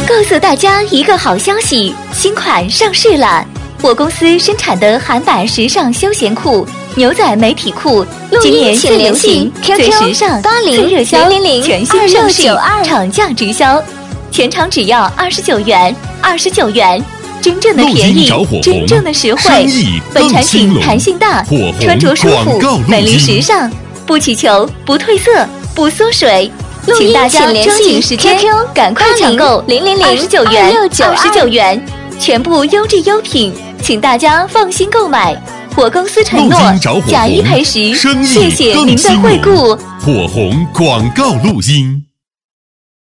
告诉大家一个好消息，新款上市了！我公司生产的韩版时尚休闲裤、牛仔美体裤，今年最流行、最时尚、最热销，全新上市，厂价直销，全场只要29元，29元。真正的便宜，真正的实惠。本产品弹性大，穿着舒服，美丽时尚，不起球，不褪色，不缩水。请大家抓紧时间，赶快抢购！29元，29元，全部优质优品，请大家放心购买。我公司承诺假一赔十，谢谢您的惠顾。 火红广告录音。